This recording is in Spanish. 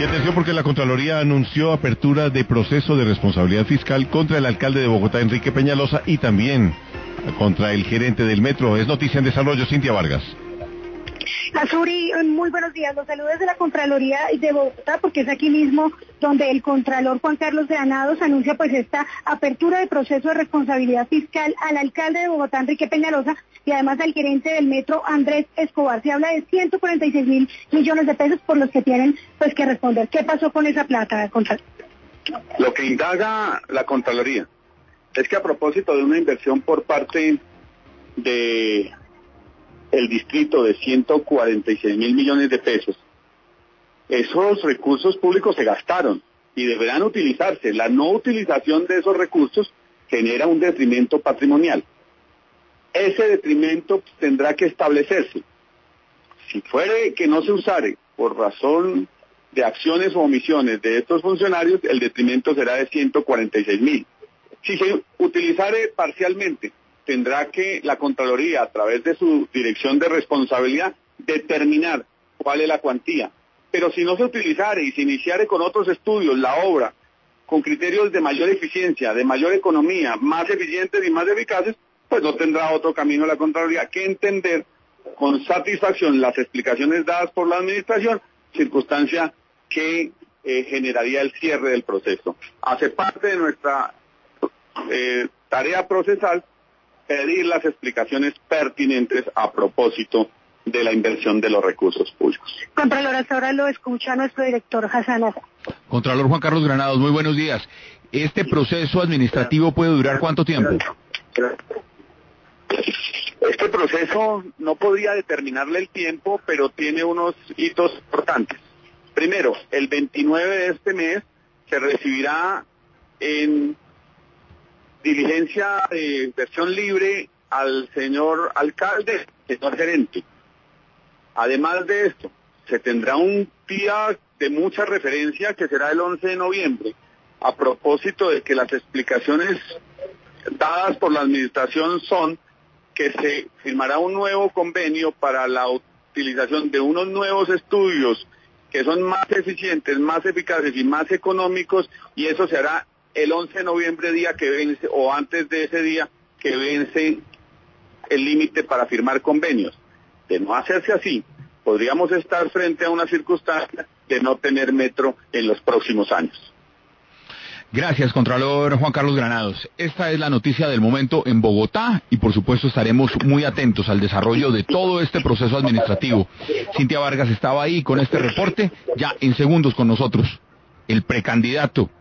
Y atención porque la Contraloría anunció apertura de proceso de responsabilidad fiscal contra el alcalde de Bogotá, Enrique Peñalosa, y también contra el gerente del metro. Es noticia en desarrollo, Cintia Vargas. Azuri, muy buenos días. Los saludos de la Contraloría de Bogotá, porque es aquí mismo donde el Contralor Juan Carlos Granados anuncia pues esta apertura de proceso de responsabilidad fiscal al alcalde de Bogotá, Enrique Peñalosa, y además al gerente del metro, Andrés Escobar. Se habla de 146.000 millones de pesos por los que tienen pues que responder. ¿Qué pasó con esa plata, Contralor? Lo que indaga la Contraloría es que a propósito de una inversión por parte de el distrito de 146.000 millones de pesos, esos recursos públicos se gastaron y deberán utilizarse. La no utilización de esos recursos genera un detrimento patrimonial. Ese detrimento tendrá que establecerse. Si fuere que no se usare por razón de acciones o omisiones de estos funcionarios, el detrimento será de 146.000. Si se utilizare parcialmente, tendrá que la Contraloría, a través de su dirección de responsabilidad, determinar cuál es la cuantía. Pero si no se utilizare y se iniciare con otros estudios la obra, con criterios de mayor eficiencia, de mayor economía, más eficientes y más eficaces, pues no tendrá otro camino la Contraloría que entender con satisfacción las explicaciones dadas por la Administración, circunstancia que generaría el cierre del proceso. Hace parte de nuestra tarea procesal pedir las explicaciones pertinentes a propósito de la inversión de los recursos públicos. Contralor, hasta ahora lo escucha nuestro director Hassan Asa. Contralor Juan Carlos Granados, muy buenos días. ¿Este proceso administrativo puede durar cuánto tiempo? Este proceso no podría determinarle el tiempo, pero tiene unos hitos importantes. Primero, el 29 de este mes se recibirá en diligencia de versión libre al señor alcalde, señor gerente. Además de esto, se tendrá un día de mucha referencia que será el 11 de noviembre, a propósito de que las explicaciones dadas por la Administración son que se firmará un nuevo convenio para la utilización de unos nuevos estudios que son más eficientes, más eficaces y más económicos, y eso se hará el 11 de noviembre, día que vence, o antes de ese día que vence el límite para firmar convenios. De no hacerse así, podríamos estar frente a una circunstancia de no tener metro en los próximos años. Gracias, Contralor Juan Carlos Granados. Esta es la noticia del momento en Bogotá y por supuesto estaremos muy atentos al desarrollo de todo este proceso administrativo. Cintia Vargas estaba ahí con este reporte, ya en segundos con nosotros. El precandidato